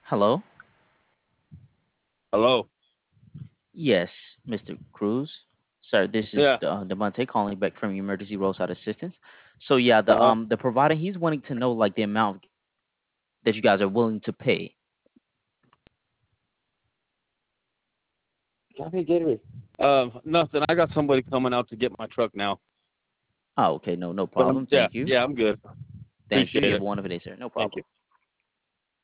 Hello. Hello. Yes, Mr. Cruz. Sir, this is Yeah. Devontae calling back from Emergency Roadside Assistance. So yeah, Uh huh. the provider he's wanting to know like the amount that you guys are willing to pay. Copy Gatorade. Nothing. I got somebody coming out to get my truck now. Oh, okay, no But I'm problem. yeah Thank you. yeah I'm good. Thank you. Appreciate You have it. a wonderful day, sir. No Thank problem. you.